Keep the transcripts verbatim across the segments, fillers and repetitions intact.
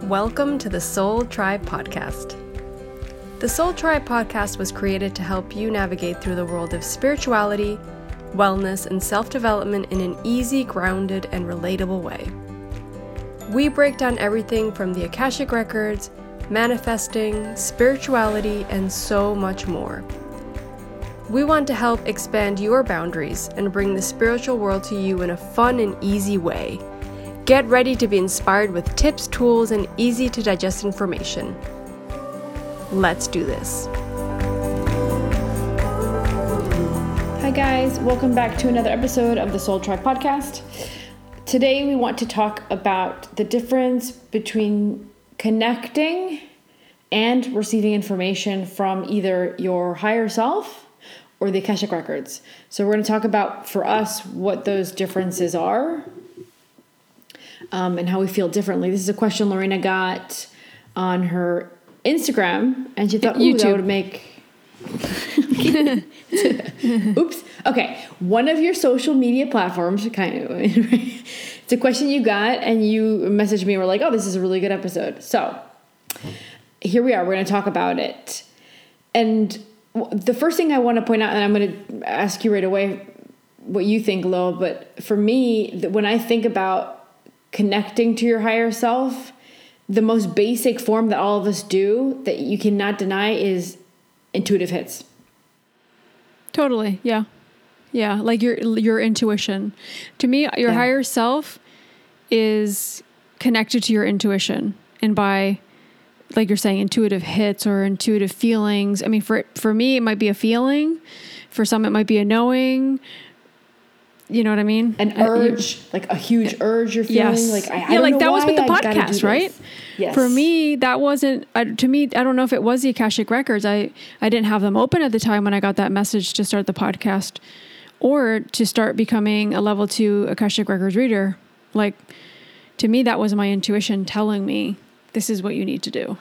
Welcome to the Soul Tribe Podcast. The Soul Tribe Podcast was created to help you navigate through the world of spirituality, wellness, and self-development in an easy, grounded, and relatable way. We break down everything from the Akashic Records, manifesting, spirituality, and so much more. We want to help expand your boundaries and bring the spiritual world to you in a fun and easy way. Get ready to be inspired with tips, tools, and easy to digest information. Let's do this. Hi guys, welcome back to another episode of the Soul Tribe Podcast. Today we want to talk about the difference between connecting and receiving information from either your higher self or the Akashic Records. So we're going to talk about, for us, what those differences are. Um, and how we feel differently. This is a question Lorena got on her Instagram, and she thought, ooh, that would make... Oops. Okay. One of your social media platforms, kind of. It's a question you got, and you messaged me and were like, oh, this is a really good episode. So here we are. We're going to talk about it. And the first thing I want to point out, and I'm going to ask you right away what you think, Lo, but for me, when I think about connecting to your higher self, the most basic form that all of us do that you cannot deny is intuitive hits. Totally. Yeah. Yeah. Like your, your intuition. To me, your yeah. higher self is connected to your intuition. And by, like you're saying, intuitive hits or intuitive feelings. I mean, for, for me, it might be a feeling. For some, it might be a knowing. You know what I mean? An urge, uh, you, like a huge urge you're feeling. Yes. Like, I, I yeah, don't like know that was with the I podcast, right? Yes. For me, that wasn't, uh, to me, I don't know if it was the Akashic Records. I, I didn't have them open at the time when I got that message to start the podcast or to start becoming a level two Akashic Records reader. Like, to me, that was my intuition telling me, this is what you need to do.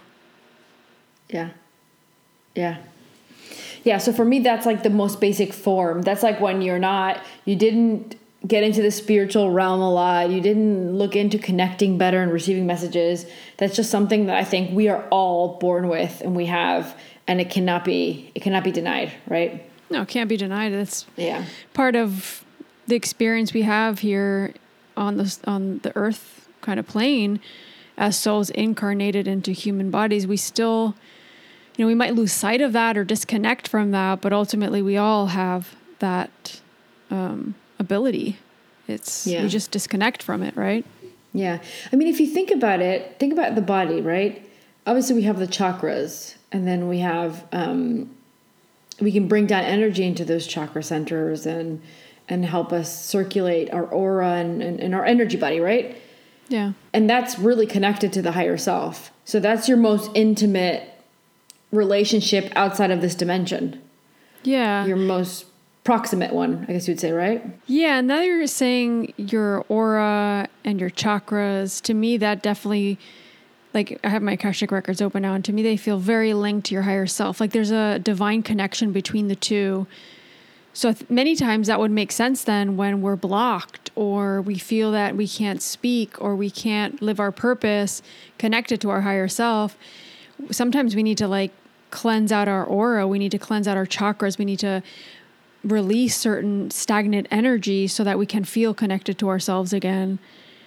Yeah. Yeah. Yeah, so for me, that's like the most basic form. That's like when you're not, you didn't get into the spiritual realm a lot. You didn't look into connecting better and receiving messages. That's just something that I think we are all born with and we have, and it cannot be, it cannot be denied, right? No, it can't be denied. It's yeah. part of the experience we have here on the, on the earth kind of plane as souls incarnated into human bodies. We still... You know, we might lose sight of that or disconnect from that, but ultimately we all have that um, ability. It's yeah. we just disconnect from it, right? Yeah. I mean, if you think about it, think about the body, right? Obviously, we have the chakras, and then we have um, we can bring down energy into those chakra centers and and help us circulate our aura and, and, and our energy body, right? Yeah. And that's really connected to the higher self. So that's your most intimate relationship outside of this dimension. Yeah. Your most proximate one, I guess you'd say, right? Yeah. Now you're saying your aura and your chakras. To me, that definitely, like, I have my Akashic Records open now, and to me, they feel very linked to your higher self. Like there's a divine connection between the two. So th- many times that would make sense then when we're blocked or we feel that we can't speak or we can't live our purpose connected to our higher self. Sometimes we need to like cleanse out our aura. We need to cleanse out our chakras. We need to release certain stagnant energy so that we can feel connected to ourselves again.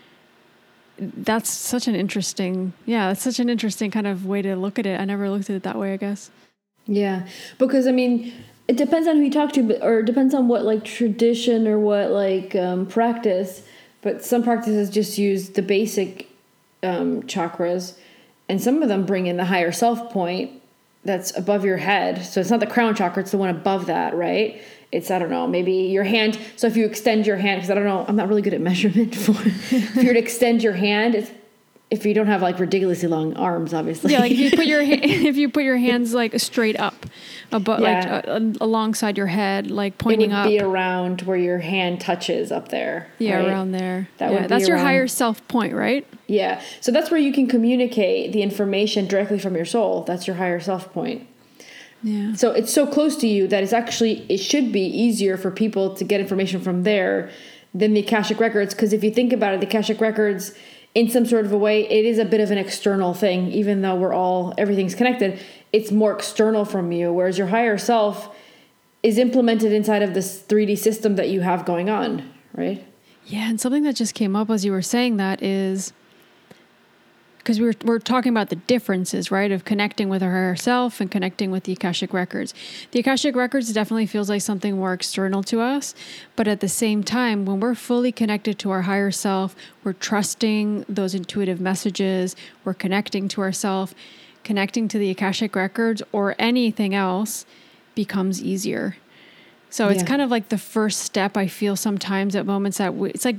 That's such an interesting, yeah, that's such an interesting kind of way to look at it. I never looked at it that way, I guess. Yeah. Because I mean, it depends on who you talk to, but, or it depends on what like tradition or what like um, practice, but some practices just use the basic um, chakras. And some of them bring in the higher self point that's above your head. So it's not the crown chakra, it's the one above that, right? It's, I don't know, maybe your hand. So if you extend your hand, because I don't know, I'm not really good at measurement. For, if you were to extend your hand, it's, if you don't have like ridiculously long arms, obviously. Yeah, like if you put your if you put your hands like straight up, above, yeah. like uh, alongside your head, like pointing up. It would up. Be around where your hand touches up there. Yeah, right? around there. That yeah, would be that's around, your higher self point, right? Yeah, so that's where you can communicate the information directly from your soul. That's your higher self point. Yeah. So it's so close to you that it's actually, it should be easier for people to get information from there than the Akashic Records. Because if you think about it, the Akashic Records in some sort of a way, it is a bit of an external thing, even though we're all, everything's connected. It's more external from you, whereas your higher self is implemented inside of this three D system that you have going on, right? Yeah, and something that just came up as you were saying that is, because we were, we're talking about the differences, right, of connecting with our higher self and connecting with the Akashic Records. The Akashic Records definitely feels like something more external to us, but at the same time, when we're fully connected to our higher self, we're trusting those intuitive messages, we're connecting to ourself, connecting to the Akashic Records or anything else becomes easier. So it's Yeah. kind of like the first step, I feel sometimes at moments that we, it's like,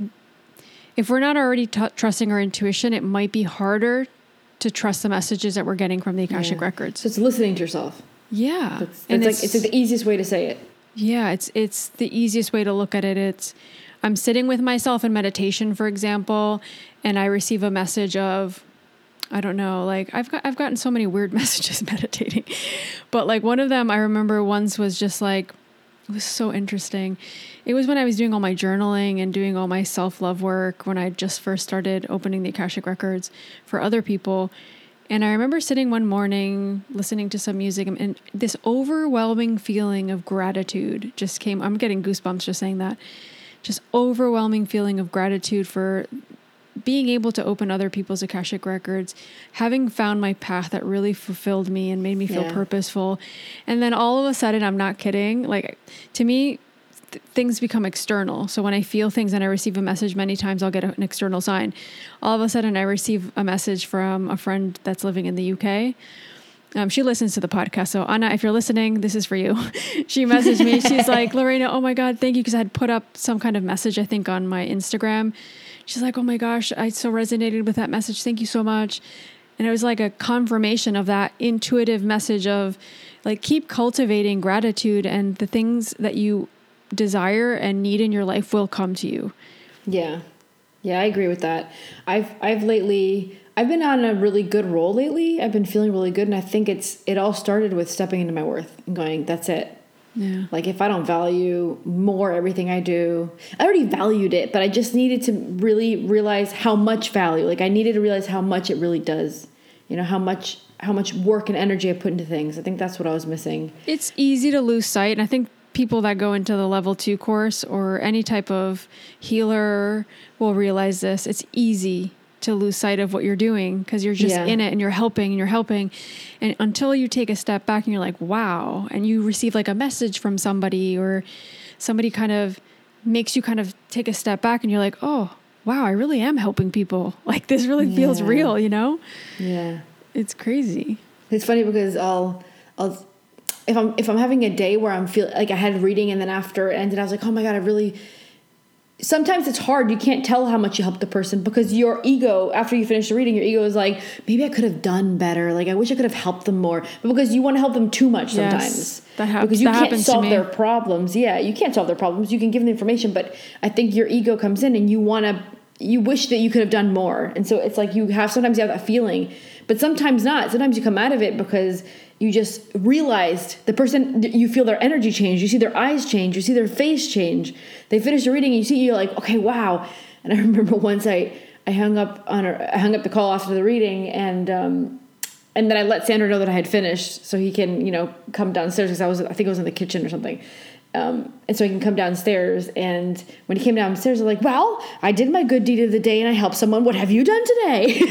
if we're not already t- trusting our intuition, it might be harder to trust the messages that we're getting from the Akashic Yeah. Records. So it's listening to yourself. Yeah. It's, And it's like it's like the easiest way to say it. Yeah, it's it's the easiest way to look at it. It's I'm sitting with myself in meditation, for example, and I receive a message of, I don't know, like I've got I've gotten so many weird messages meditating. But like one of them I remember once was just like, it was so interesting. It was when I was doing all my journaling and doing all my self-love work, when I just first started opening the Akashic Records for other people. And I remember sitting one morning, listening to some music, and this overwhelming feeling of gratitude just came. I'm getting goosebumps just saying that. Just overwhelming feeling of gratitude for being able to open other people's Akashic Records, having found my path that really fulfilled me and made me feel Yeah. purposeful. And then all of a sudden, I'm not kidding, like to me, th- things become external. So when I feel things and I receive a message, many times I'll get a- an external sign. All of a sudden I receive a message from a friend that's living in the U K. Um, she listens to the podcast. So Anna, if you're listening, this is for you. She messaged me. She's like, Lorena, oh my God, thank you. Cause I had put up some kind of message, I think on my Instagram. She's like, oh my gosh, I so resonated with that message. Thank you so much. And it was like a confirmation of that intuitive message of like, keep cultivating gratitude, and the things that you desire and need in your life will come to you. Yeah. Yeah, I agree with that. I've I've lately I've been on a really good roll lately. I've been feeling really good, and I think it's it all started with stepping into my worth and going, that's it. Yeah. Like if I don't value more everything I do, I already valued it, but I just needed to really realize how much value. Like I needed to realize how much it really does. You know, how much how much work and energy I put into things. I think that's what I was missing. It's easy to lose sight. And I think people that go into the level two course or any type of healer will realize this. It's easy to lose sight of what you're doing because you're just Yeah. in it and you're helping and you're helping. And until you take a step back and you're like, wow, and you receive like a message from somebody, or somebody kind of makes you kind of take a step back and you're like, oh, wow, I really am helping people. Like this really feels Yeah. real, you know? Yeah. It's crazy. It's funny because I'll I'll if I'm if I'm having a day where I'm feel like I had reading and then after it ended, I was like, oh my God, I really. Sometimes it's hard. You can't tell how much you helped the person because your ego, after you finish the reading, your ego is like, maybe I could have done better. Like I wish I could have helped them more. But because you want to help them too much Yes, sometimes. that hap- Because you that can't happens to solve me. their problems. Yeah, you can't solve their problems. You can give them information, but I think your ego comes in and you want to. You wish that you could have done more. And so it's like you have, sometimes you have that feeling, but sometimes not. Sometimes you come out of it because you just realized the person, you feel their energy change. You see their eyes change. You see their face change. They finish the reading and you see, you're like, okay, wow. And I remember once I, I hung up on her, I hung up the call after the reading and, um, and then I let Sandra know that I had finished so he can, you know, come downstairs because I was, I think I was in the kitchen or something. Um, and so he can come downstairs. And when he came downstairs, I was like, well, I did my good deed of the day and I helped someone. What have you done today?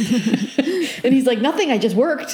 And he's like, nothing. I just worked.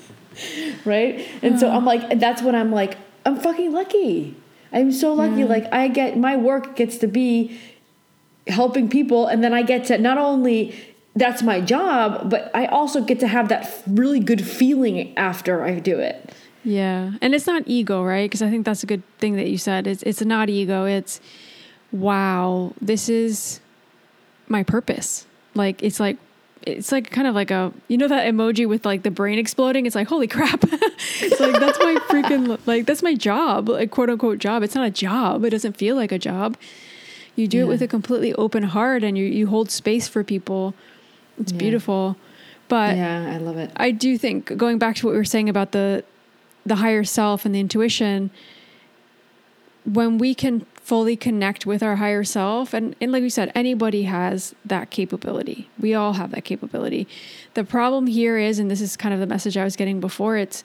Right. And so I'm like, that's when I'm like, I'm fucking lucky. I'm so lucky. Yeah. Like I get, my work gets to be helping people. And then I get to not only, that's my job, but I also get to have that really good feeling after I do it. Yeah. And it's not ego, right? Because I think that's a good thing that you said. It's it's not ego. It's, wow, this is my purpose. Like, it's like, it's like kind of like a, you know, that emoji with like the brain exploding. It's like, holy crap. It's like, that's my freaking, like, that's my job, like quote unquote job. It's not a job. It doesn't feel like a job. You do Yeah. it with a completely open heart and you, you hold space for people. It's Yeah. beautiful. But Yeah, I love it. I do think, going back to what we were saying about the, the higher self and the intuition, when we can fully connect with our higher self. And, and like we said, anybody has that capability. We all have that capability. The problem here is, and this is kind of the message I was getting before, it's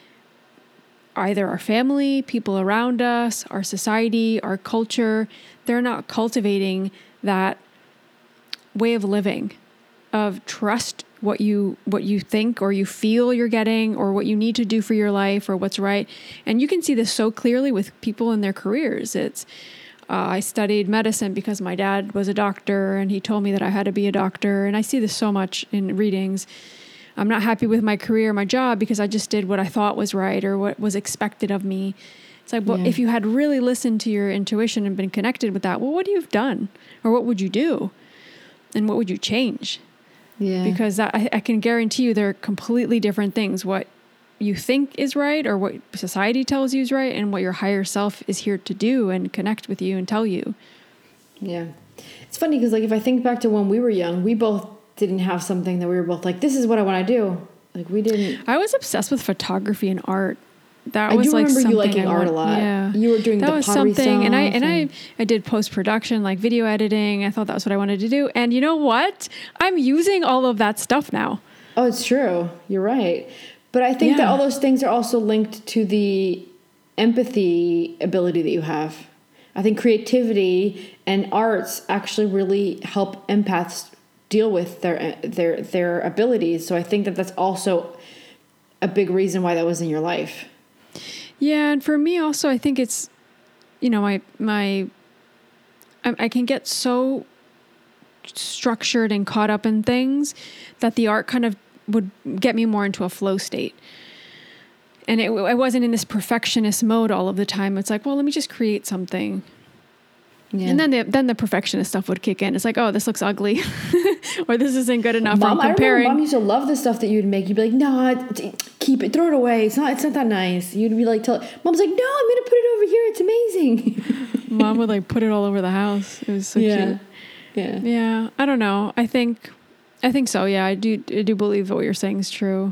either our family, people around us, our society, our culture, they're not cultivating that way of living, of trust what you what you think or you feel you're getting, or what you need to do for your life, or what's right. And you can see this so clearly with people in their careers. It's uh, I studied medicine because my dad was a doctor and he told me that I had to be a doctor. And I see this so much in readings. I'm not happy with my career, my job, because I just did what I thought was right or what was expected of me. It's like, well, yeah. if you had really listened to your intuition and been connected with that, well, what would you have done? Or what would you do? And what would you change? Yeah. Because that, I, I can guarantee you they're completely different things. What you think is right, or what society tells you is right, and what your higher self is here to do and connect with you and tell you. Yeah. It's funny because, like, if I think back to when we were young, we both didn't have something that we were both like, this is what I want to do. Like, we didn't. I was obsessed with photography and art. That I was do like remember something you liking I art want, a lot. Yeah, you were doing that the was pottery something, and I and, and I I did post production, like video editing. I thought that was what I wanted to do, and you know what? I'm using all of that stuff now. Oh, it's true. You're right. But I think Yeah. that all those things are also linked to the empathy ability that you have. I think creativity and arts actually really help empaths deal with their their their abilities. So I think that that's also a big reason why that was in your life. Yeah, and for me also, I think it's, you know, my my I, I can get so structured and caught up in things that the art kind of would get me more into a flow state. And it, I wasn't in this perfectionist mode all of the time. It's like, well, let me just create something. Yeah. And then the then the perfectionist stuff would kick in. It's like, oh, this looks ugly, or this isn't good enough. Mom, I'm comparing. I remember Mom used to love the stuff that you'd make. You'd be like, no, keep it, throw it away. It's not, it's not that nice. You'd be like, tell. Mom's like, no, I'm gonna put it over here. It's amazing. Mom would like put it all over the house. It was so yeah. cute. Yeah. Yeah. I don't know. I think, I think so. Yeah, I do. I do believe that what you're saying is true.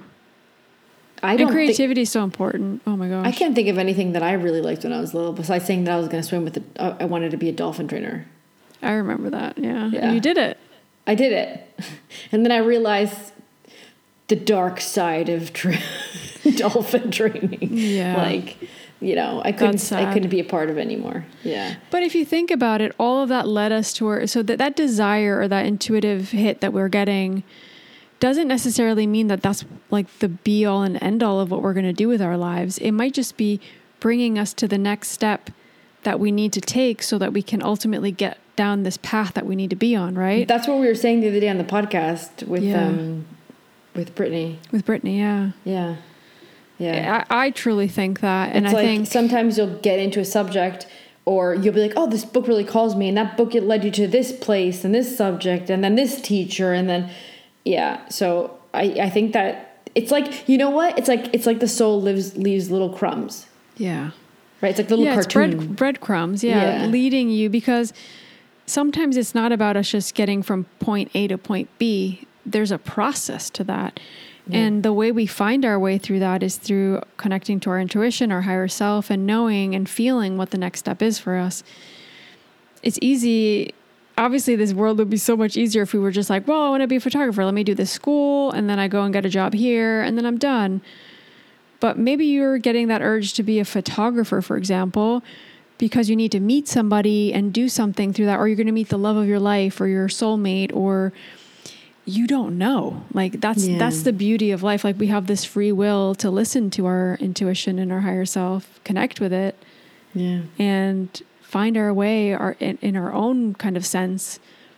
I don't and creativity think, is so important. Oh my gosh. I can't think of anything that I really liked when I was little, besides saying that I was going to swim with the, uh, I wanted to be a dolphin trainer. I remember that. Yeah. Yeah. And you did it. I did it. And then I realized the dark side of tra- dolphin training. Yeah. Like, you know, I couldn't, I couldn't be a part of it anymore. Yeah. But if you think about it, all of that led us to where, so that, that desire or that intuitive hit that we're getting doesn't necessarily mean that that's like the be all and end all of what we're going to do with our lives. It might just be bringing us to the next step that we need to take so that we can ultimately get down this path that we need to be on, right? That's what we were saying the other day on the podcast with yeah. um with Brittany. With Brittany, yeah. Yeah. Yeah. I, I truly think that. And it's I like think sometimes you'll get into a subject or you'll be like, oh, this book really calls me, and that book it led you to this place and this subject and then this teacher and then yeah. So I, I think that it's like, you know what? It's like it's like the soul lives leaves little crumbs. Yeah. Right? It's like little yeah, cartoon. It's bread, breadcrumbs, yeah, yeah. Leading you, because sometimes it's not about us just getting from point A to point B. There's a process to that. Yeah. And the way we find our way through that is through connecting to our intuition, our higher self, and knowing and feeling what the next step is for us. It's easy. Obviously, this world would be so much easier if we were just like, well, I want to be a photographer. Let me do this school, and then I go and get a job here, and then I'm done. But maybe you're getting that urge to be a photographer, for example, because you need to meet somebody and do something through that, or you're going to meet the love of your life or your soulmate, or you don't know. Like that's yeah. that's the beauty of life. Like we have this free will to listen to our intuition and our higher self, connect with it, yeah, and find our way our, in, in our own kind of sense,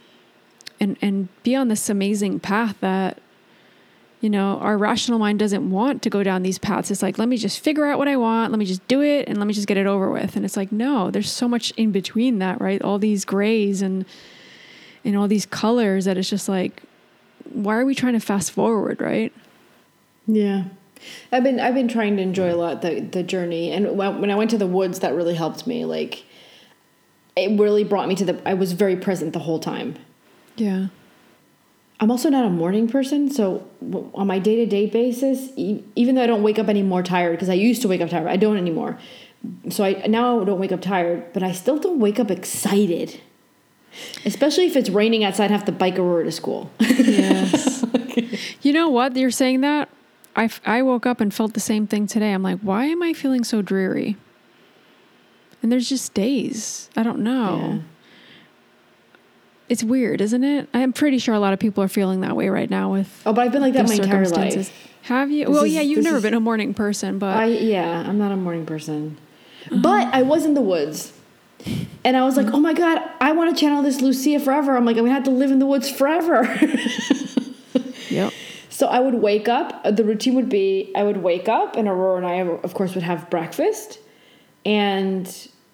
and and be on this amazing path that, you know, our rational mind doesn't want to go down these paths. It's like, let me just figure out what I want. Let me just do it. And let me just get it over with. And it's like, no, there's so much in between that, right? All these grays and, and all these colors that it's just like, why are we trying to fast forward? Right. Yeah. I've been, I've been trying to enjoy a lot the, the journey. And when I went to the woods, that really helped me. Like it really brought me to the, I was very present the whole time. Yeah. I'm also not a morning person, so on my day-to-day basis, even though I don't wake up any more tired, because I used to wake up tired, I don't anymore. So I now I don't wake up tired, but I still don't wake up excited. Especially if it's raining outside and have to bike Aurora to school. Yes. You know what? You're saying that. I, I woke up and felt the same thing today. I'm like, why am I feeling so dreary? And there's just days. I don't know. Yeah. It's weird, isn't it? I'm pretty sure a lot of people are feeling that way right now with Oh, but I've been like that my those entire circumstances. life. Have you? This well, is- yeah, you've this never is- been a morning person, but I yeah, I'm not a morning person. But I was in the woods. And I was like, oh my God, I want to channel this Lucia forever. I'm like, I'm going to have to live in the woods forever. yep. So I would wake up. The routine would be I would wake up and Aurora and I, of course, would have breakfast. And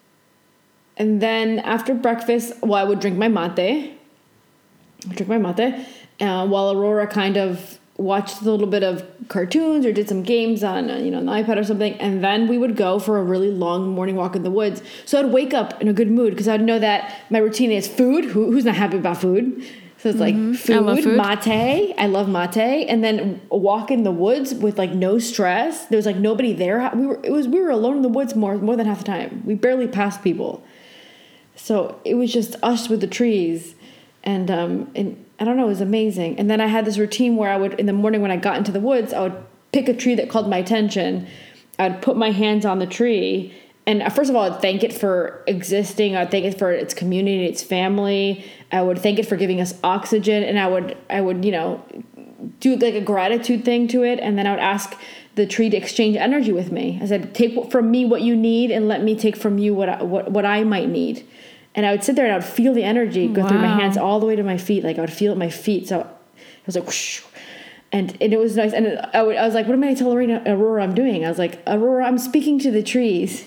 and then after breakfast, well, I would drink my mate. I'd drink my mate. Uh, while Aurora kind of watched a little bit of cartoons or did some games on, uh, you know, on the iPad or something. And then we would go for a really long morning walk in the woods. So I'd wake up in a good mood because I'd know that my routine is food. Who, who's not happy about food? So it's like Mm-hmm. food, I love food. mate. I love mate. And then walk in the woods with like no stress. There was like nobody there. We were, it was, we were alone in the woods more, more than half the time. We barely passed people. So it was just us with the trees. And, um, and I don't know, it was amazing. And then I had this routine where I would, in the morning when I got into the woods, I would pick a tree that called my attention. I'd put my hands on the tree. And first of all, I'd thank it for existing. I'd thank it for its community, its family. I would thank it for giving us oxygen. And I would, I would, you know, do like a gratitude thing to it. And then I would ask the tree to exchange energy with me. I said, take from me what you need and let me take from you what I, what, what I might need. And I would sit there and I would feel the energy go through my Wow. hands all the way to my feet. Like I would feel it at my feet. So it was like, whoosh. And, and it was nice. And I, would, I was like, what am I going to tell Lorena, Aurora I'm doing? I was like, Aurora, I'm speaking to the trees.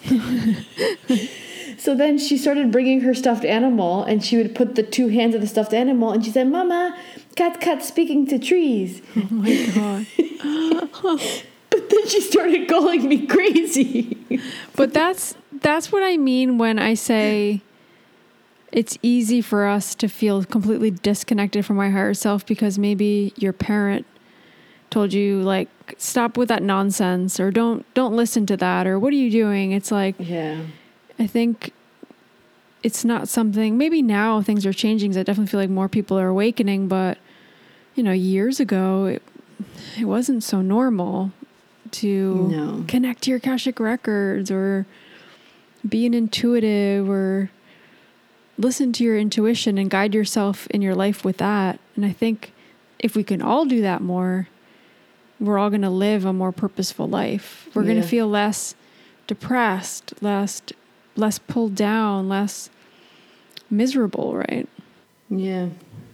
So then she started bringing her stuffed animal and she would put the two hands of the stuffed animal and she said, Mama, cat, cat speaking to trees. Oh my God. But then she started calling me crazy. But that's that's what I mean when I say it's easy for us to feel completely disconnected from our higher self because maybe your parent told you like stop with that nonsense or don't don't listen to that or what are you doing? It's like Yeah. I think it's not something, maybe now things are changing because I definitely feel like more people are awakening, but you know, years ago it, it wasn't so normal to No. connect to your Akashic records or be an intuitive or listen to your intuition and guide yourself in your life with that. And I think if we can all do that more, we're all going to live a more purposeful life. We're going Yeah. to feel less depressed, less less pulled down, less miserable, right? Yeah.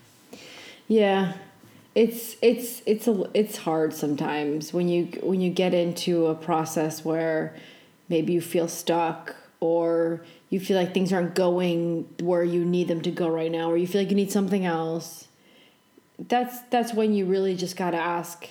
Yeah. It's it's it's a it's hard sometimes when you when you get into a process where maybe you feel stuck or you feel like things aren't going where you need them to go right now or you feel like you need something else. That's that's when you really just got to ask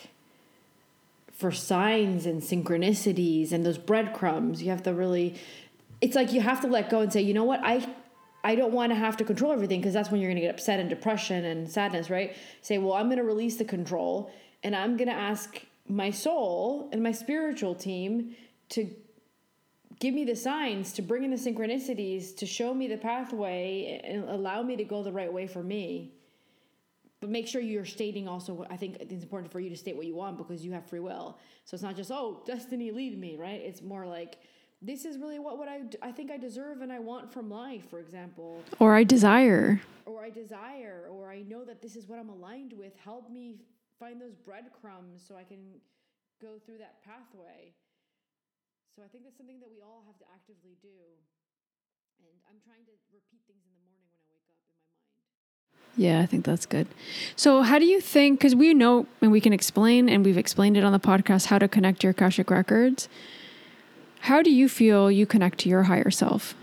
for signs and synchronicities and those breadcrumbs. You have to really it's like you have to let go and say, "You know what? I I don't want to have to control everything," because that's when you're going to get upset and depression and sadness, right? Say, well, I'm going to release the control and I'm going to ask my soul and my spiritual team to give me the signs, to bring in the synchronicities, to show me the pathway and allow me to go the right way for me. But make sure you're stating also, I think it's important for you to state what you want because you have free will. So it's not just, oh, destiny lead me, right? It's more like, this is really what, what I, I think I deserve and I want from life, for example. Or I desire. Or I desire, or I know that this is what I'm aligned with. Help me find those breadcrumbs so I can go through that pathway. So I think that's something that we all have to actively do. And I'm trying to repeat things in the morning when I wake up in my mind. Yeah, I think that's good. So how do you think, because we know and we can explain, and we've explained it on the podcast, how to connect your Akashic records. How do you feel you connect to your higher self?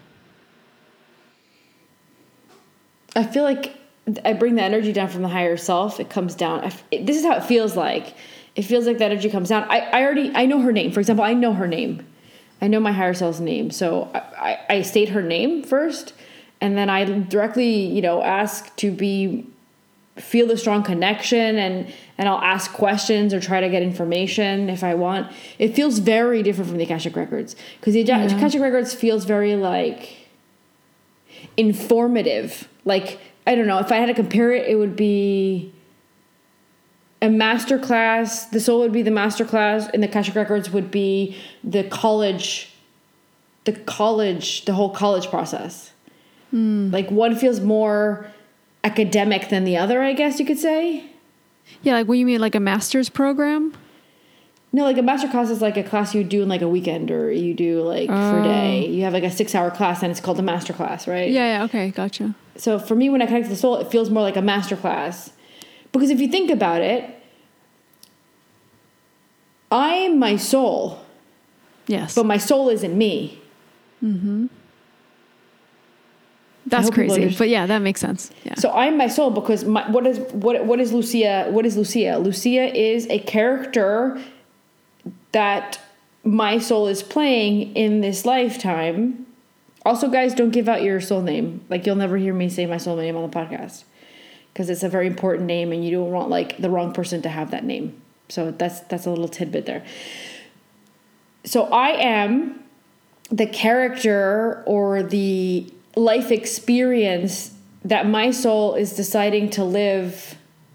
I feel like I bring the energy down from the higher self. It comes down. I, it, this is how it feels like. It feels like the energy comes down. I, I already, I know her name. For example, I know her name. I know my higher self's name. So I, I, I state her name first. And then I directly, you know, ask to be feel the strong connection and, and I'll ask questions or try to get information if I want. It feels very different from the Akashic Records because the yeah. Akashic Records feels very like informative. Like, I don't know, if I had to compare it, it would be a master class. The soul would be the master class and the Akashic Records would be the college, the college, the whole college process. Mm. Like one feels more academic than the other, I guess you could say. Yeah, like what you mean, like a master's program? No, like a master class is like a class you do in like a weekend or you do like oh. for a day. You have like a six hour class and it's called a master class, right? Yeah, yeah, okay, gotcha. So for me, when I connect to the soul, it feels more like a master class. Because if you think about it, I am my soul. Yes. But my soul isn't me. Mm-hmm. That's crazy, but yeah, that makes sense. Yeah. So I'm my soul because my, what is what what is Lucia? What is Lucia? Lucia is a character that my soul is playing in this lifetime. Also, guys, don't give out your soul name. Like you'll never hear me say my soul name on the podcast because it's a very important name, and you don't want like the wrong person to have that name. So that's that's a little tidbit there. So I am the character or the life experience that my soul is deciding to live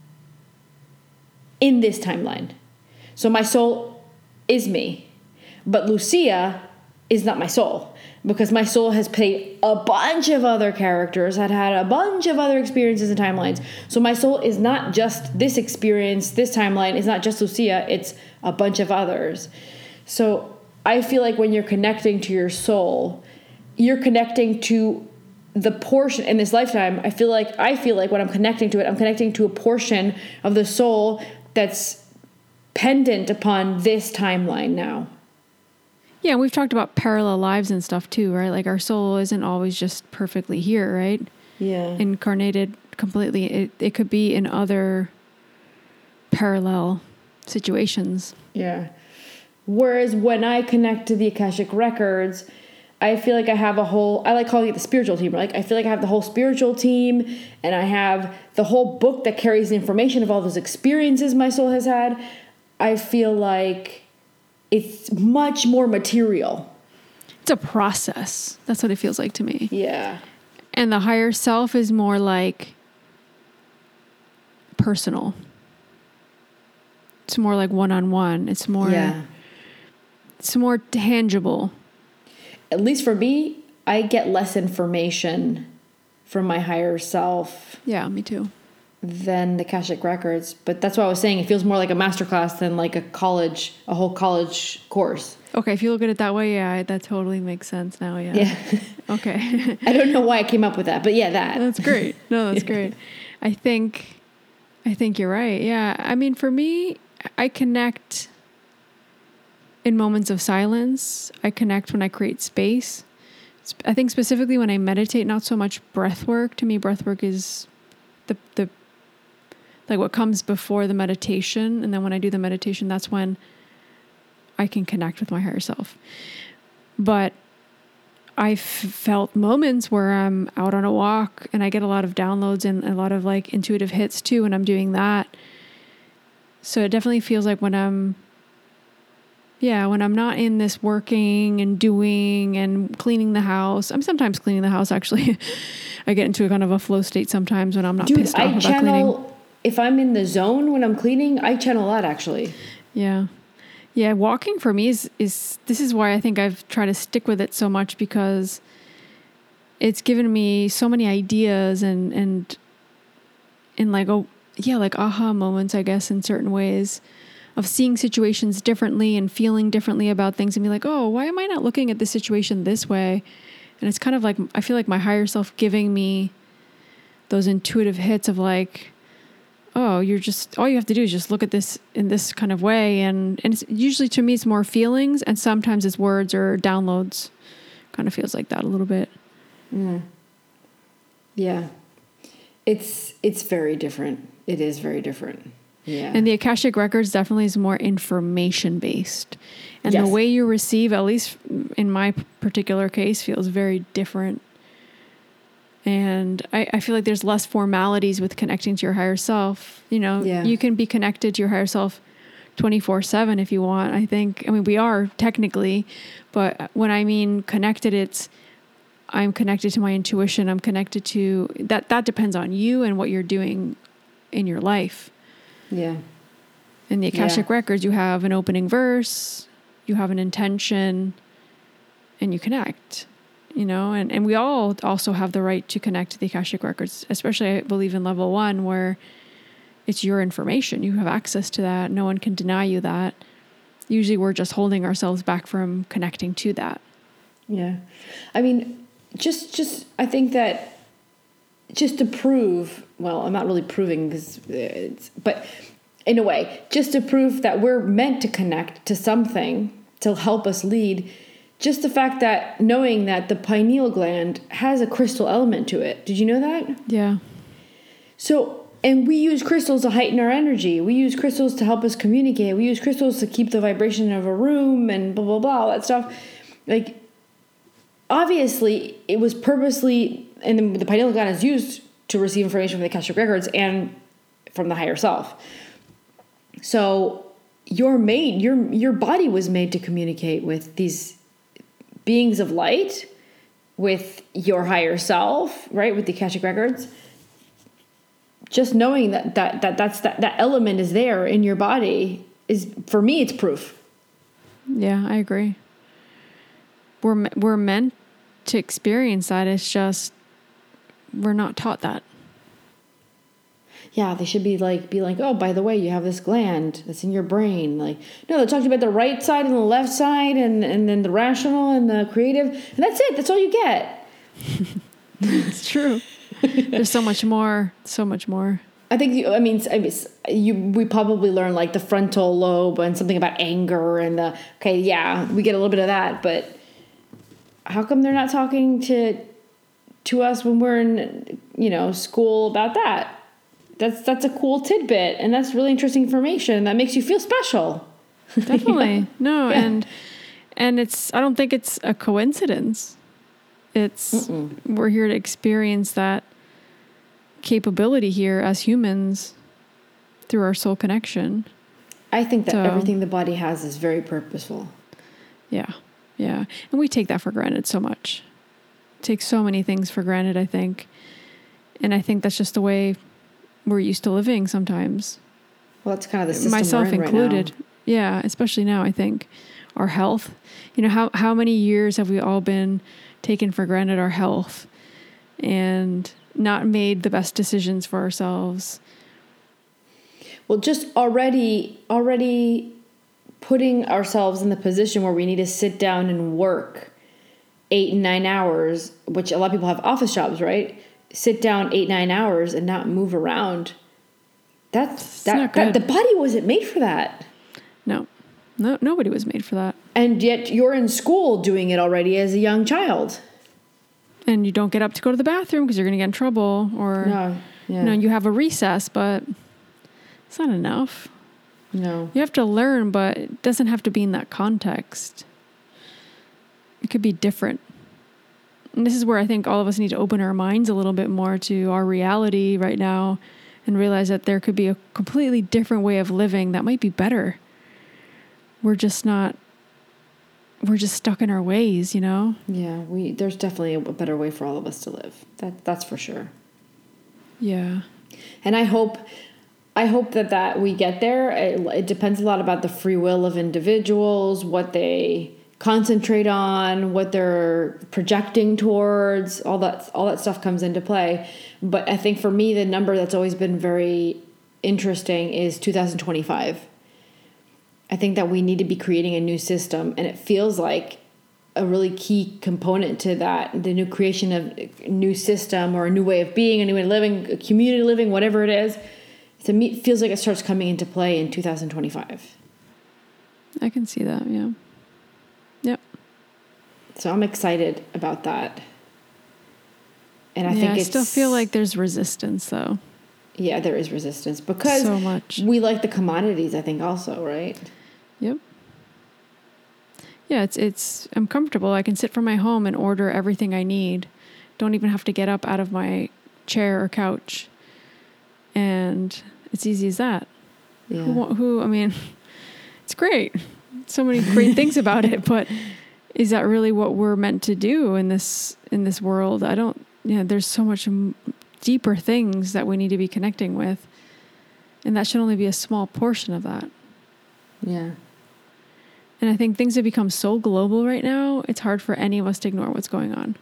in this timeline. So my soul is me, but Lucia is not my soul because my soul has played a bunch of other characters, had had a bunch of other experiences and timelines. So my soul is not just this experience, this timeline is not just Lucia, it's a bunch of others. So I feel like when you're connecting to your soul, you're connecting to the portion in this lifetime. I feel like I feel like when I'm connecting to it, I'm connecting to a portion of the soul that's pendant upon this timeline now. Yeah, we've talked about parallel lives and stuff too, right? Like our soul isn't always just perfectly here, right? Yeah. Incarnated completely. It it could be in other parallel situations. Yeah. Whereas when I connect to the Akashic Records, I feel like I have a whole, I like calling it the spiritual team. Like I feel like I have the whole spiritual team and I have the whole book that carries the information of all those experiences my soul has had. I feel like it's much more material. It's a process. That's what it feels like to me. Yeah. And the higher self is more like personal. It's more like one-on-one. It's more, yeah. It's more tangible. At least for me, I get less information from my higher self. Yeah, me too. Than the Akashic Records. But that's what I was saying. It feels more like a masterclass than like a college, a whole college course. Okay, if you look at it that way, yeah, that totally makes sense now, yeah. Yeah. Okay. I don't know why I came up with that, but yeah, that. That's great. No, that's great. I think, I think you're right. Yeah. I mean, for me, I connect in moments of silence. I connect when I create space. I think specifically when I meditate, not so much breath work. To me, breath work is the, the, like what comes before the meditation. And then when I do the meditation, that's when I can connect with my higher self. But I've felt moments where I'm out on a walk and I get a lot of downloads and a lot of like intuitive hits too when I'm doing that. So it definitely feels like when I'm, yeah, when I'm not in this working and doing and cleaning the house. I'm sometimes cleaning the house, actually. I get into a kind of a flow state sometimes when I'm not Dude, pissed I off channel, about cleaning. If I'm in the zone when I'm cleaning, I channel a lot, actually. Yeah. Yeah, walking for me is, is, this is why I think I've tried to stick with it so much, because it's given me so many ideas and, and, and like, oh, yeah, like aha moments, I guess, in certain ways of seeing situations differently and feeling differently about things and be like, oh, why am I not looking at this situation this way? And it's kind of like, I feel like my higher self giving me those intuitive hits of like, oh, you're just, all you have to do is just look at this in this kind of way. And, and it's usually, to me, it's more feelings, and sometimes it's words or downloads. Kind of feels like that a little bit. Mm. Yeah. It's, it's very different. It is very different. Yeah. And the Akashic Records definitely is more information based. And yes. the way you receive, at least in my particular case, feels very different. And I, I feel like there's less formalities with connecting to your higher self. You know, Yeah. you can be connected to your higher self twenty-four seven if you want. I think, I mean, we are technically, but when I mean connected, it's, I'm connected to my intuition. I'm connected to that. That depends on you and what you're doing in your life. Yeah. In the Akashic Yeah. records, you have an opening verse, you have an intention, and you connect, you know, and, and we all also have the right to connect to the Akashic records, especially I believe in level one, where it's your information. You have access to that. No one can deny you that. Usually we're just holding ourselves back from connecting to that. Yeah. I mean, just, just, I think that just to prove, well, I'm not really proving because it's, but in a way, just to prove that we're meant to connect to something to help us lead, just the fact that knowing that the pineal gland has a crystal element to it. Did you know that? Yeah. So, and we use crystals to heighten our energy. We use crystals to help us communicate. We use crystals to keep the vibration of a room and blah, blah, blah, all that stuff. Like, obviously, it was purposely, and the pineal gland is used to receive information from the Akashic records and from the higher self. So, you're made, your your body was made to communicate with these beings of light, with your higher self, right? With the Akashic records. Just knowing that, that, that that's that, that element is there in your body is, for me, it's proof. Yeah, I agree. We're, we're meant to experience that. It's just, we're not taught that. Yeah, they should be like, be like, oh, by the way, you have this gland that's in your brain. Like, no, they're talking about the right side and the left side and, and then the rational and the creative. And that's it. That's all you get. It's true. There's so much more, so much more. I think, you, I mean, I mean, you, we probably learn like the frontal lobe and something about anger and the, okay, yeah, we get a little bit of that, but how come they're not talking to, to us when we're in, you know, school about that? That's, that's a cool tidbit. And that's really interesting information that makes you feel special. Definitely. Yeah. No. Yeah. And, and it's, I don't think it's a coincidence. It's, Mm-mm. we're here to experience that capability here as humans through our soul connection. I think that so, everything the body has is very purposeful. Yeah. Yeah. And we take that for granted so much. Take so many things for granted, I think. And I think that's just the way we're used to living sometimes. Well, that's kind of the system myself we're in included. Right now. Yeah, especially now, I think. Our health. You know, how how many years have we all been taken for granted our health and not made the best decisions for ourselves? Well, just already already putting ourselves in the position where we need to sit down and work eight and nine hours, which a lot of people have office jobs, right? Sit down eight, nine hours and not move around. That's It's that, not that good. the body wasn't made for that. No. No, nobody was made for that. And yet you're in school doing it already as a young child. And you don't get up to go to the bathroom because you're going to get in trouble, or No. Yeah. you know, you have a recess, but it's not enough. No. You have to learn, but it doesn't have to be in that context. It could be different. And this is where I think all of us need to open our minds a little bit more to our reality right now and realize that there could be a completely different way of living that might be better. We're just not, we're just stuck in our ways, you know? Yeah, we there's definitely a better way for all of us to live. That that's for sure. Yeah. And I hope I hope that, that we get there. It, it depends a lot about the free will of individuals, what they concentrate on, what they're projecting towards, all that all that stuff comes into play. But I think for me, the number that's always been very interesting is two thousand twenty-five. I think that we need to be creating a new system, and it feels like a really key component to that, the new creation of a new system or a new way of being, a new way of living, a community living, whatever it is. To me, it feels like it starts coming into play in two thousand twenty-five. I can see that, yeah. Yep. So I'm excited about that. And I yeah, think I it's... still feel like there's resistance, though. Yeah, there is resistance because so much. We like the commodities, I think, also, right? Yep. Yeah, it's it's I'm comfortable. I can sit from my home and order everything I need Don't even have to get up out of my chair or couch. And it's easy as that. Yeah. Who, who, I mean, it's great. So many great things about it, but is that really what we're meant to do in this, in this world? I don't, yeah, there's so much m- deeper things that we need to be connecting with. And that should only be a small portion of that. Yeah. And I think things have become so global right now, it's hard for any of us to ignore what's going on.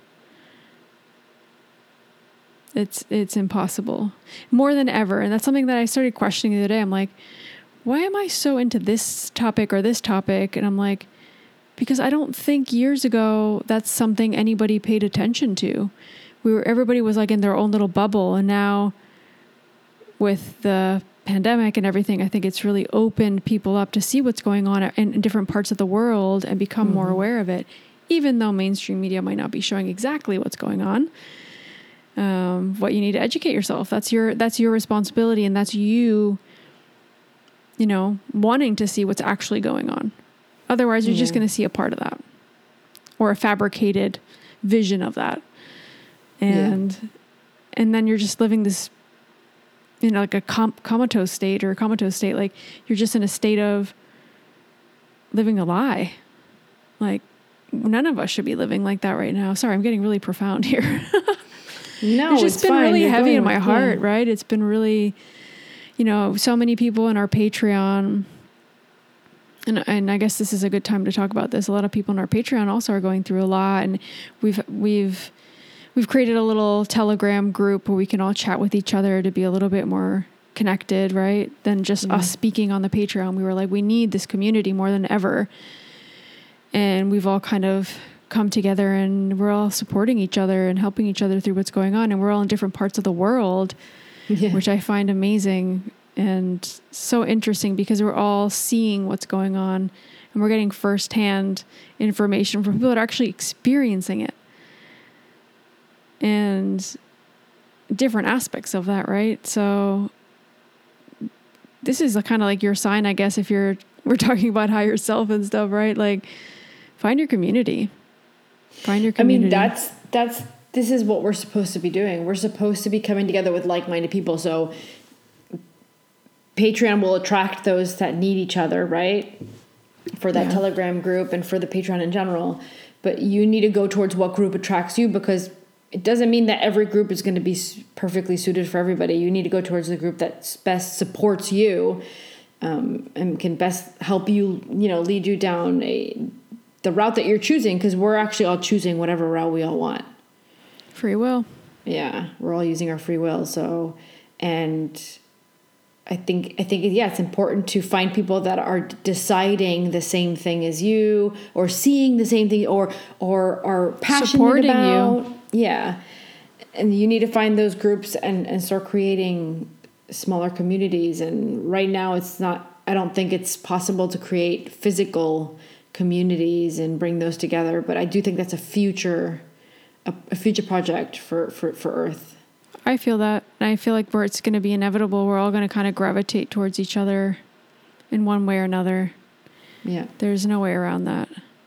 It's it's impossible. More than ever. And that's something that I started questioning the other day. I'm like, why am I so into this topic or this topic? And I'm like, because I don't think years ago that's something anybody paid attention to. We were everybody was like in their own little bubble. And now with the pandemic and everything, I think it's really opened people up to see what's going on in, in different parts of the world and become mm-hmm. more aware of it, even though mainstream media might not be showing exactly what's going on. Um, what you need to educate yourself. That's your, that's your responsibility. And that's you, you know, wanting to see what's actually going on. Otherwise you're yeah. just going to see a part of that or a fabricated vision of that. And, yeah. and then you're just living this, you know, like a com- comatose state or a comatose state. Like you're just in a state of living a lie. Like none of us should be living like that right now. Sorry, I'm getting really profound here. No, it's just it's been fine. really You're heavy in my with, heart, yeah. right? It's been really, you know, so many people in our Patreon, and and I guess this is a good time to talk about this. A lot of people in our Patreon also are going through a lot, and we've we've we've created a little Telegram group where we can all chat with each other to be a little bit more connected, right? Than just yeah. us speaking on the Patreon. We were like, we need this community more than ever, and we've all kind of come together and we're all supporting each other and helping each other through what's going on. And we're all in different parts of the world, yeah. which I find amazing and so interesting because we're all seeing what's going on and we're getting firsthand information from people that are actually experiencing it and different aspects of that. Right. So this is a kind of like your sign, I guess, if you're, we're talking about higher self and stuff, right? Like find your community. Find your community. I mean, that's, that's, this is what we're supposed to be doing. We're supposed to be coming together with like-minded people. So Patreon will attract those that need each other, right? For that yeah. Telegram group and for the Patreon in general. But you need to go towards what group attracts you because it doesn't mean that every group is going to be perfectly suited for everybody. You need to go towards the group that best supports you um, and can best help you, you know, lead you down a the route that you're choosing, because we're actually all choosing whatever route we all want. Free will. Yeah, we're all using our free will. So, and I think, I think, yeah, it's important to find people that are deciding the same thing as you, or seeing the same thing, or, or are passionate supporting about. You. Yeah. And you need to find those groups and, and start creating smaller communities. And right now it's not, I don't think it's possible to create physical communities and bring those together, but I do think that's a future a, a future project for, for, for Earth. I feel that. I feel like where it's going to be inevitable, we're all going to kind of gravitate towards each other in one way or another. Yeah. There's no way around that.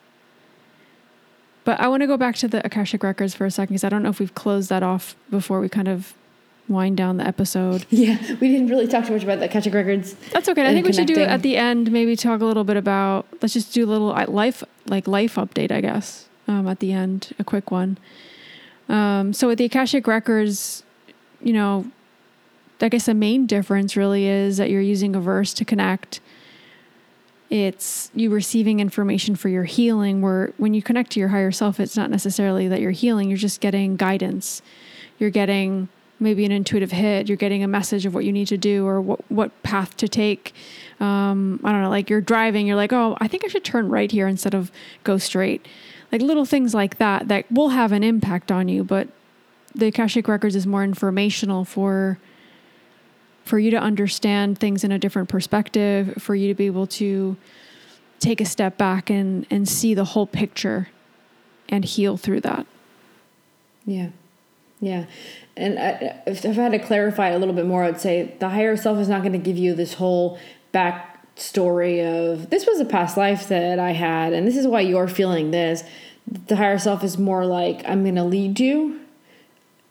But I want to go back to the Akashic Records for a second, because I don't know if we've closed that off before we kind of wind down the episode. Yeah, we didn't really talk too much about the Akashic Records. That's okay. I think we should do it at the end, maybe talk a little bit about, let's just do a little life, like life update, I guess, um, at the end, a quick one. Um, so with the Akashic Records, you know, I guess the main difference really is that you're using a verse to connect. It's you receiving information for your healing, where when you connect to your higher self, it's not necessarily that you're healing, you're just getting guidance. You're getting maybe an intuitive hit, you're getting a message of what you need to do or what, what path to take. Um, I don't know, like you're driving, you're like, oh, I think I should turn right here instead of go straight. Like little things like that, that will have an impact on you. But the Akashic Records is more informational for, for you to understand things in a different perspective, for you to be able to take a step back and, and see the whole picture and heal through that. Yeah. Yeah. And I, if I had to clarify a little bit more, I'd say the higher self is not going to give you this whole backstory of this was a past life that I had, and this is why you're feeling this. The higher self is more like, I'm going to lead you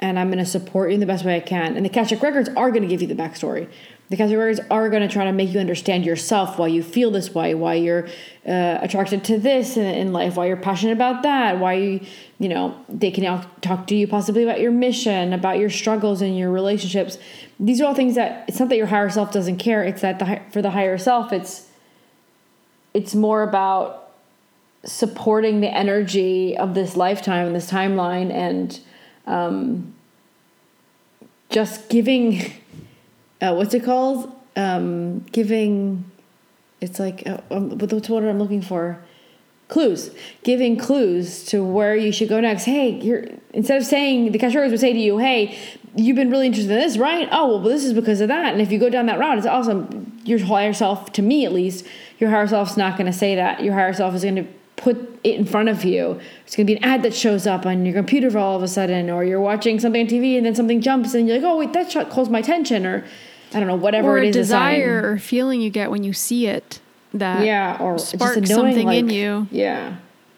and I'm going to support you in the best way I can. And the Akashic Records are going to give you the backstory. The Akashic Records are going to try to make you understand yourself, why you feel this way, why you're uh, attracted to this in, in life, why you're passionate about that, why you, you know, they can now talk to you possibly about your mission, about your struggles and your relationships. These are all things that, it's not that your higher self doesn't care. It's that the, for the higher self, it's, it's more about supporting the energy of this lifetime, this timeline, and um, just giving, uh, what's it called? Um, giving, it's like, uh, um, what's what I'm looking for? Clues. Giving clues to where you should go next. Hey, you're, instead of saying, the Akashic Records would say to you, hey, you've been really interested in this, right? Oh, well, this is because of that. And if you go down that route, it's awesome. Your higher self, to me at least, your higher self's not going to say that. Your higher self is going to put it in front of you. It's going to be an ad that shows up on your computer all of a sudden, or you're watching something on T V and then something jumps and you're like, oh, wait, that shot calls my attention, or I don't know, whatever or it is. Or a desire or feeling you get when you see it that yeah, or sparks just knowing, something like, in you. Yeah.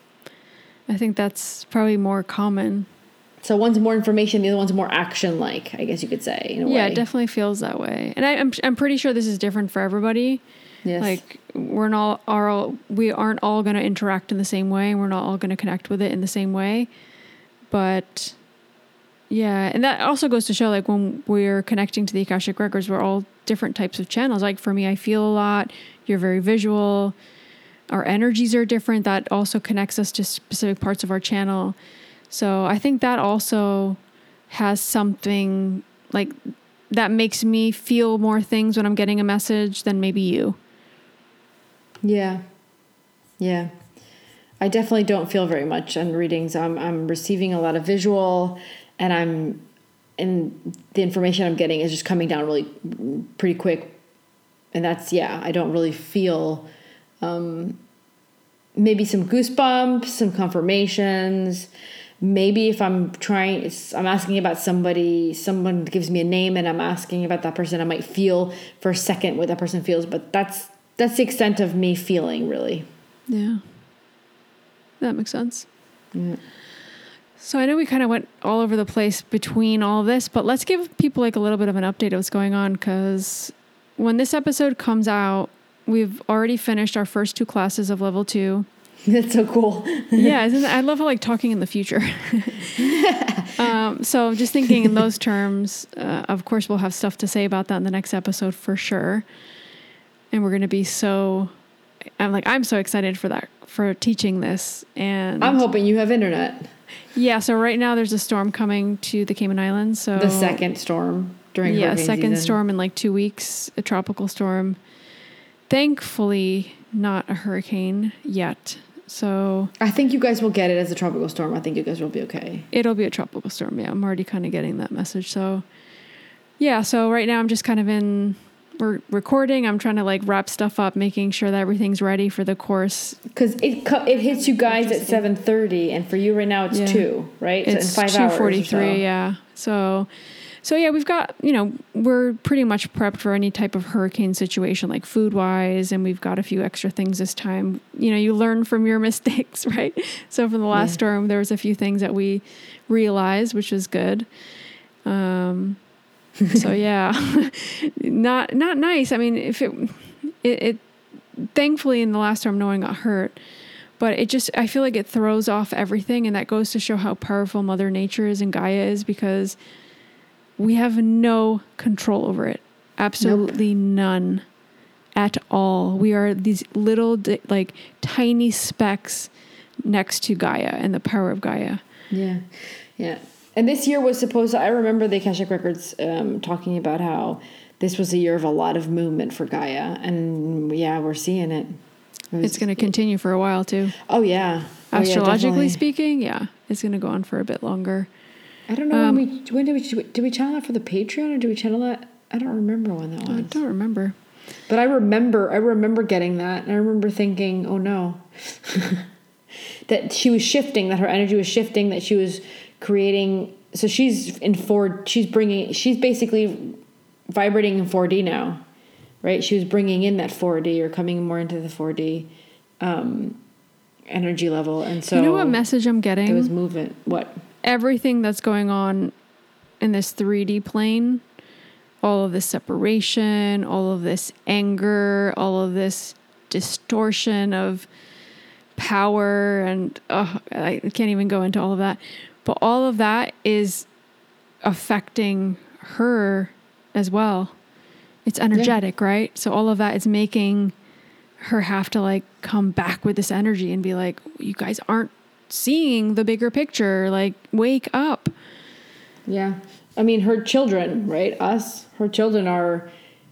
I think that's probably more common. So one's more information, the other one's more action-like, I guess you could say, in a yeah, way. it definitely feels that way. And I, I'm I'm pretty sure this is different for everybody. Yes. Like we're not all we aren't all going to interact in the same way. We're not all going to connect with it in the same way. But yeah, and that also goes to show, like, when we're connecting to the Akashic Records, we're all different types of channels. Like for me, I feel a lot. You're very visual. Our energies are different. That also connects us to specific parts of our channel. So I think that also has something like that makes me feel more things when I'm getting a message than maybe you. Yeah. Yeah. I definitely don't feel very much on readings. I'm I'm receiving a lot of visual, and I'm and the information I'm getting is just coming down really pretty quick. And that's, yeah, I don't really feel um, maybe some goosebumps, some confirmations. Maybe if I'm trying, I'm asking about somebody, someone gives me a name and I'm asking about that person, I might feel for a second what that person feels, but that's that's the extent of me feeling, really. Yeah. That makes sense. Yeah. So I know we kind of went all over the place between all of this, but let's give people like a little bit of an update of what's going on, because when this episode comes out, we've already finished our first two classes of level two. That's so cool. Yeah, isn't that, I love how, like, talking in the future. um, so just thinking in those terms, uh, of course, we'll have stuff to say about that in the next episode for sure. And we're going to be so, I'm like, I'm so excited for that, for teaching this. And I'm hoping you have internet. Yeah, so right now there's a storm coming to the Cayman Islands. So the second storm during yeah, hurricane second season. storm in like two weeks, a tropical storm. Thankfully, not a hurricane yet. So I think you guys will get it as a tropical storm. I think you guys will be okay. It'll be a tropical storm. Yeah, I'm already kind of getting that message. So yeah, so right now I'm just kind of in, we're recording. I'm trying to like wrap stuff up, making sure that everything's ready for the course. Because it it hits you guys at seven thirty, and for you right now it's yeah. two, right? It's so in five two forty-three, hours or so. yeah. So, so yeah, we've got, you know, we're pretty much prepped for any type of hurricane situation, like food-wise, and we've got a few extra things this time. You know, you learn from your mistakes, right? So from the last yeah. storm, there was a few things that we realized, which was good. Um, so yeah, not not nice. I mean, if it, it, it, thankfully in the last storm, no one got hurt. But it just, I feel like it throws off everything. And that goes to show how powerful Mother Nature is and Gaia is, because we have no control over it. Absolutely nope. none at all. We are these little, like, tiny specks next to Gaia and the power of Gaia. Yeah. Yeah. And this year was supposed to, I remember the Akashic Records um, talking about how this was a year of a lot of movement for Gaia. And yeah, we're seeing it. It was, it's going to continue for a while too. Oh yeah. Oh, Astrologically yeah, speaking, yeah, it's going to go on for a bit longer. I don't know um, when we when did we did we channel that for the Patreon, or did we channel that? I don't remember when that was. I don't remember. But I remember I remember getting that, and I remember thinking, oh no, that she was shifting, that her energy was shifting, that she was creating. So she's in four. She's bringing. She's basically vibrating in four D now. Right, she was bringing in that four D, or coming more into the four D um, energy level, and so you know what message I'm getting? There was movement. What? Everything that's going on in this three D plane, all of this separation, all of this anger, all of this distortion of power, and oh, I can't even go into all of that. But all of that is affecting her as well. It's energetic, yeah. right? So all of that is making her have to like come back with this energy and be like, you guys aren't seeing the bigger picture. Like, wake up. Yeah. I mean, her children, right? Us, her children are,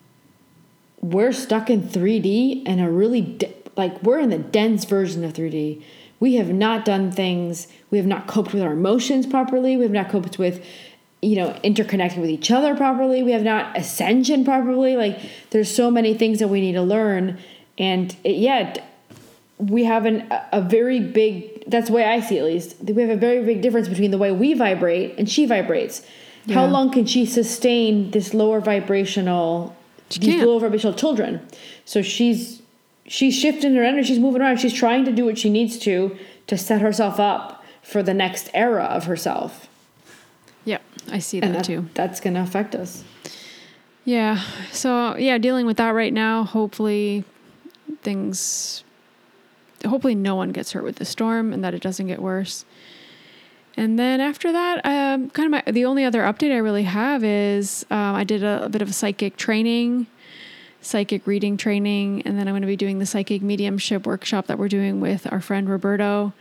we're stuck in three D and a really, de- like, we're in the dense version of three D. We have not done things, we have not coped with our emotions properly. We have not coped with, you know, interconnecting with each other properly. We have not ascension properly. Like, there's so many things that we need to learn. And it, yeah, we have an, a very big, that's the way I see it, at least. We have a very big difference between the way we vibrate and she vibrates. Yeah. How long can she sustain this lower vibrational, she these can't. lower vibrational children? So she's she's shifting her energy. She's moving around. She's trying to do what she needs to to set herself up for the next era of herself. Yep, I see that, that too. That's going to affect us. Yeah. So yeah, dealing with that right now. Hopefully, things. Hopefully, no one gets hurt with the storm, and that it doesn't get worse. And then after that, um, kind of my, the only other update I really have is um, I did a, a bit of a psychic training, psychic reading training, and then I'm going to be doing the psychic mediumship workshop that we're doing with our friend Roberto,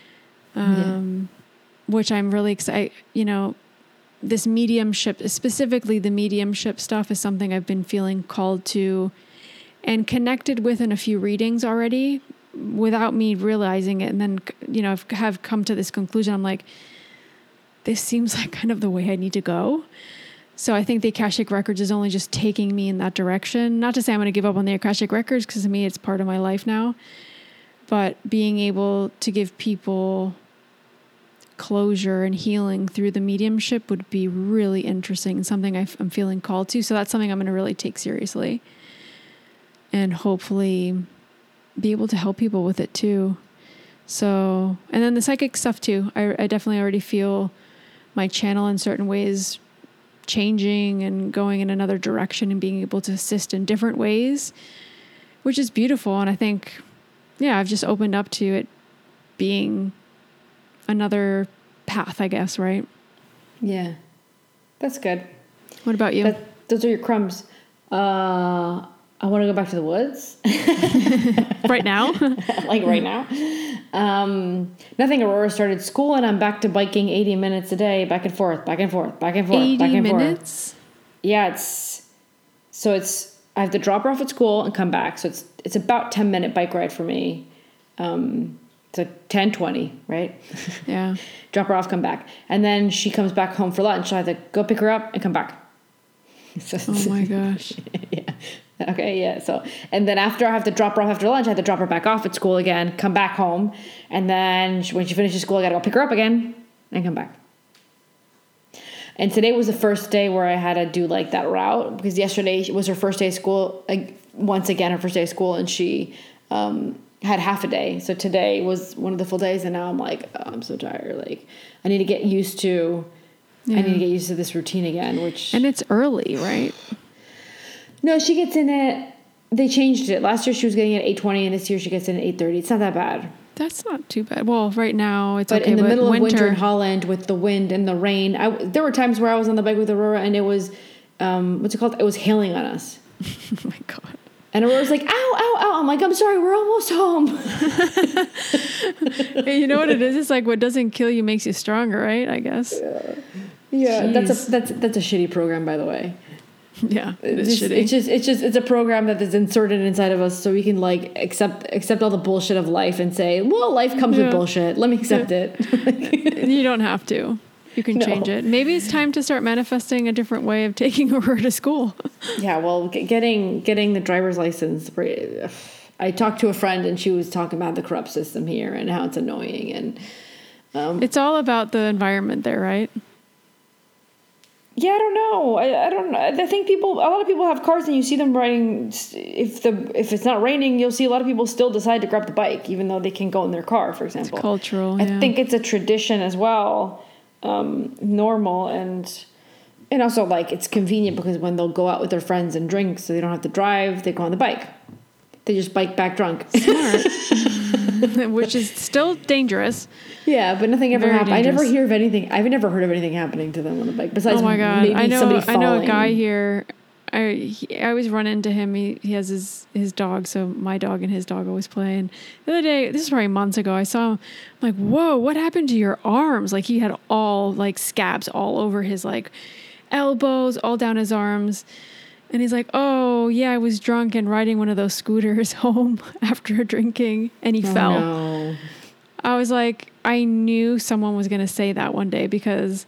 um, yeah. which I'm really excited. You know, this mediumship, specifically the mediumship stuff, is something I've been feeling called to and connected with in a few readings already, without me realizing it. And then, you know, I've have come to this conclusion. I'm like, this seems like kind of the way I need to go. So I think the Akashic Records is only just taking me in that direction. Not to say I'm going to give up on the Akashic Records, because to me, it's part of my life now. But being able to give people closure and healing through the mediumship would be really interesting and something I've, I'm feeling called to. So that's something I'm going to really take seriously. And hopefully be able to help people with it too. So, and then the psychic stuff too. I, I definitely already feel my channel in certain ways changing and going in another direction and being able to assist in different ways, which is beautiful. And I think, yeah, I've just opened up to it being another path, I guess, right? Yeah. That's good. What about you? That, those are your crumbs. Uh, I want to go back to the woods. Right now? Like right now. Um, nothing. Aurora started school and I'm back to biking eighty minutes a day, back and forth, back and forth, back and forth, back and forth. eighty minutes? Yeah, it's, so it's, I have to drop her off at school and come back. So it's, it's about ten minute bike ride for me. Um, so ten, twenty, right? Yeah. Drop her off, come back. And then she comes back home for lunch. So I have to go pick her up and come back. So, oh my gosh. Yeah. Okay, yeah. So, and then after I have to drop her off after lunch, I have to drop her back off at school again, come back home. And then she, when she finishes school, I got to go pick her up again and come back. And today was the first day where I had to do like that route, because yesterday was her first day of school, like once again, her first day of school, and she um, had half a day. So today was one of the full days. And now I'm like, oh, I'm so tired. Like I need to get used to, yeah. I need to get used to this routine again, which. And it's early, right? No, she gets in at, they changed it. Last year she was getting in at eight twenty, and this year she gets in at eight thirty. It's not that bad. That's not too bad. Well, right now it's but okay. In the but middle winter, of winter in Holland with the wind and the rain, I, there were times where I was on the bike with Aurora and it was, um, what's it called? It was hailing on us. Oh my God. And Aurora's like, ow, ow, ow. I'm like, I'm sorry, we're almost home. Hey, you know what it is? It's like what doesn't kill you makes you stronger, right? I guess. Yeah. Yeah, that's a that's that's a shitty program, by the way. Yeah, it is it's, shitty. It's just it's just it's a program that is inserted inside of us so we can like accept accept all the bullshit of life and say, well, life comes yeah. with bullshit. Let me accept yeah. it. You don't have to. You can no. change it. Maybe it's time to start manifesting a different way of taking her to school. Yeah, well, getting getting the driver's license. I talked to a friend and she was talking about the corrupt system here and how it's annoying, and um, it's all about the environment there, right? Yeah, I don't know. I, I don't know. I think people, a lot of people have cars and you see them riding. If the if it's not raining, you'll see a lot of people still decide to grab the bike, even though they can go in their car, for example. It's cultural. I yeah. think it's a tradition as well, um, normal. And And also, like, it's convenient because when they'll go out with their friends and drink, so they don't have to drive, they go on the bike. They just bike back drunk. Smart. Which is still dangerous. Yeah, but nothing ever Very happened. I dangerous. never hear of anything. I've never heard of anything happening to them on the bike. Besides, Oh my God. maybe I know, somebody I know a falling. guy here. I, he, I always run into him. He, he has his, his dog. So my dog and his dog always play. And the other day, this is probably months ago, I saw him. I'm like, whoa, what happened to your arms? Like he had all like scabs all over his like elbows, all down his arms. And he's like, oh yeah, I was drunk and riding one of those scooters home after drinking. And he Oh, fell. no. I was like, I knew someone was going to say that one day because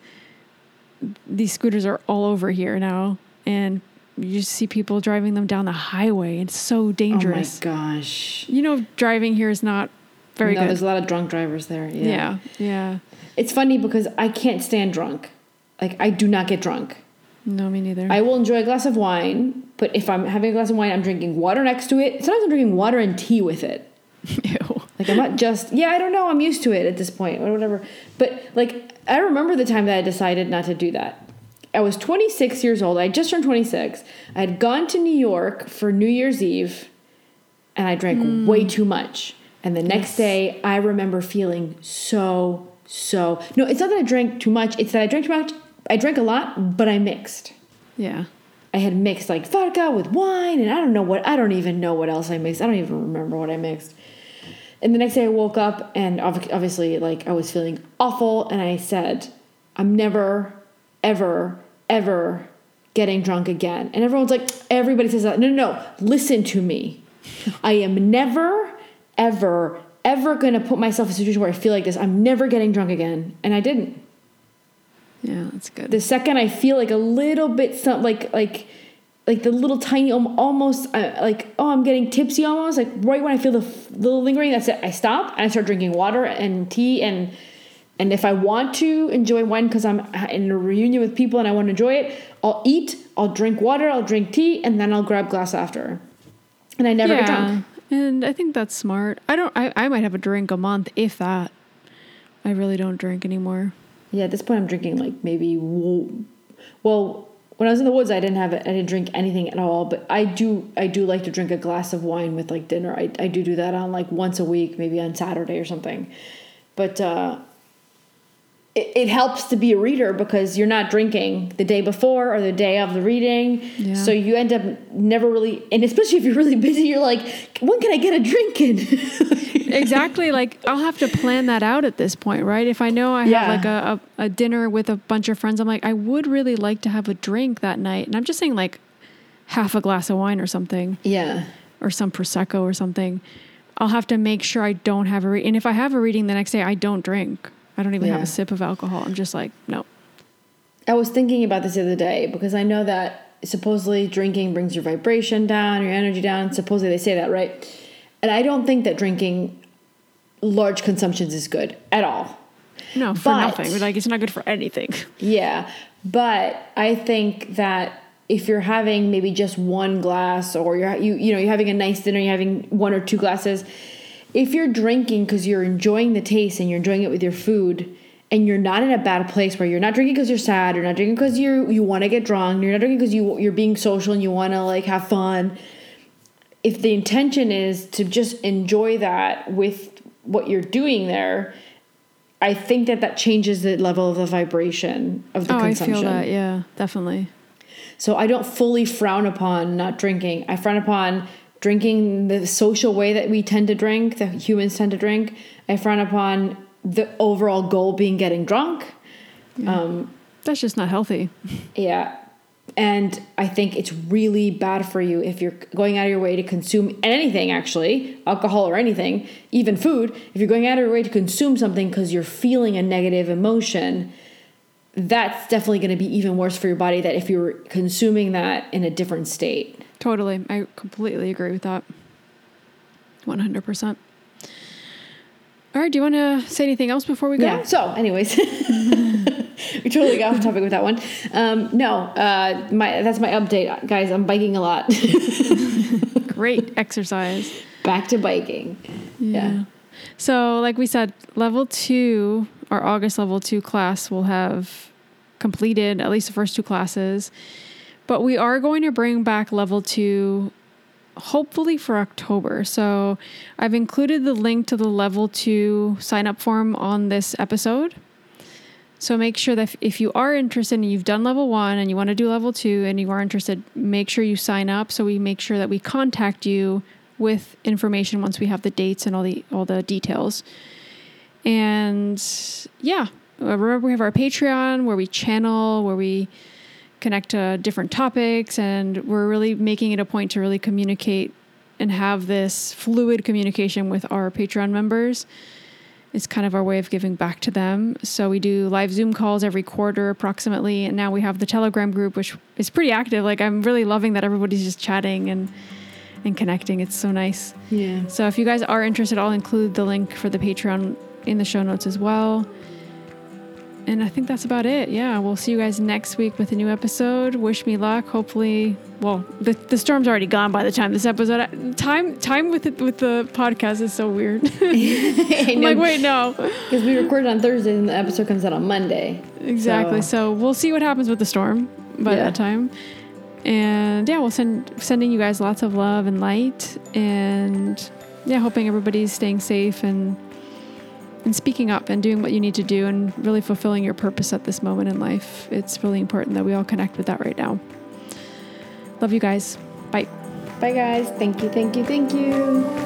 these scooters are all over here now. And you just see people driving them down the highway. It's so dangerous. Oh my gosh. You know, driving here is not very no, good. there's a lot of drunk drivers there. Yeah. yeah. Yeah. It's funny because I can't stand drunk. Like, I do not get drunk. No, me neither. I will enjoy a glass of wine, but if I'm having a glass of wine, I'm drinking water next to it. Sometimes I'm drinking water and tea with it. Ew. Like, I'm not just, yeah, I don't know. I'm used to it at this point or whatever. But, like, I remember the time that I decided not to do that. I was twenty-six years old. I just turned twenty-six. I had gone to New York for New Year's Eve, and I drank mm. way too much. And the next yes. day, I remember feeling so, so... No, it's not that I drank too much. It's that I drank too much. I drank a lot, but I mixed. Yeah. I had mixed, like, vodka with wine, and I don't know what... I don't even know what else I mixed. I don't even remember what I mixed. And the next day I woke up, and obviously, like, I was feeling awful, and I said, I'm never, ever... ever getting drunk again. And everyone's like, everybody says that. No, no, no. Listen to me. I am never, ever, ever going to put myself in a situation where I feel like this. I'm never getting drunk again. And I didn't. Yeah, that's good. The second I feel like a little bit, some, like, like, like the little tiny, almost uh, like, oh, I'm getting tipsy almost. Like right when I feel the f- little lingering, that's it. I stop and I start drinking water and tea and And if I want to enjoy wine because I'm in a reunion with people and I want to enjoy it, I'll eat, I'll drink water, I'll drink tea, and then I'll grab glass after. And I never yeah, get drunk. And I think that's smart. I don't. I, I might have a drink a month, if that. I really don't drink anymore. Yeah, at this point I'm drinking like maybe. Well, when I was in the woods, I didn't have it. I didn't drink anything at all. But I do. I do like to drink a glass of wine with like dinner. I I do do that on like once a week, maybe on Saturday or something. But. uh It, it helps to be a reader because you're not drinking the day before or the day of the reading. Yeah. So you end up never really, and especially if you're really busy, you're like, when can I get a drink in? Exactly. Like I'll have to plan that out at this point, right? If I know I have Yeah. like a, a, a dinner with a bunch of friends, I'm like, I would really like to have a drink that night. And I'm just saying like half a glass of wine or something. Yeah. Or some Prosecco or something. I'll have to make sure I don't have a read. And if I have a reading the next day, I don't drink. I don't even Yeah. have a sip of alcohol. I'm just like, no. I was thinking about this the other day because I know that supposedly drinking brings your vibration down, your energy down. Supposedly they say that, right? And I don't think that drinking large consumptions is good at all. No, for But- nothing. Like it's not good for anything. Yeah. But I think that if you're having maybe just one glass or you're, you, you know, you're having a nice dinner, you're having one or two glasses, if you're drinking because you're enjoying the taste and you're enjoying it with your food and you're not in a bad place where you're not drinking because you're sad, you're not drinking because you you want to get drunk, you're not drinking because you, you're being social and you want to like have fun. If the intention is to just enjoy that with what you're doing there, I think that that changes the level of the vibration of the oh, consumption. I feel that. Yeah, definitely. So I don't fully frown upon not drinking. I frown upon drinking the social way that we tend to drink, that humans tend to drink. I frown upon the overall goal being getting drunk. Yeah. Um, That's just not healthy. yeah. And I think it's really bad for you if you're going out of your way to consume anything, actually, alcohol or anything, even food. If you're going out of your way to consume something because you're feeling a negative emotion, that's definitely going to be even worse for your body than if you were consuming that in a different state. Totally. I completely agree with that. one hundred percent. All right. Do you want to say anything else before we go? Yeah. So anyways, we totally got off topic with that one. Um, no, uh, my, that's my update, guys. I'm biking a lot. Great exercise. Back to biking. Yeah. yeah. So like we said, level two, our August level two class will have completed at least the first two classes. But we are going to bring back level two hopefully for October. So I've included the link to the level two sign up form on this episode. So make sure that if, if you are interested and you've done level one and you want to do level two and you are interested, make sure you sign up so we make sure that we contact you with information once we have the dates and all the all the details. And yeah, remember we have our Patreon where we channel, where we connect to different topics, and we're really making it a point to really communicate and have this fluid communication with our Patreon members. It's kind of our way of giving back to them. So we do live Zoom calls every quarter approximately, and now we have the Telegram group, which is pretty active. Like, I'm really loving that everybody's just chatting and and connecting. It's so nice. Yeah. So if you guys are interested, I'll include the link for the Patreon in the show notes as well. And I think that's about it. Yeah, we'll see you guys next week with a new episode. Wish me luck. Hopefully, well, the the storm's already gone by the time this episode. Time time with it, with the podcast is so weird. I'm like, wait, no, because we recorded on Thursday and the episode comes out on Monday. Exactly. So, so we'll see what happens with the storm by yeah. that time. And yeah, we'll send sending you guys lots of love and light, and yeah, hoping everybody's staying safe and. And speaking up and doing what you need to do and really fulfilling your purpose at this moment in life. It's really important that we all connect with that right now. Love you guys. Bye. Bye, guys. Thank you, thank you, thank you.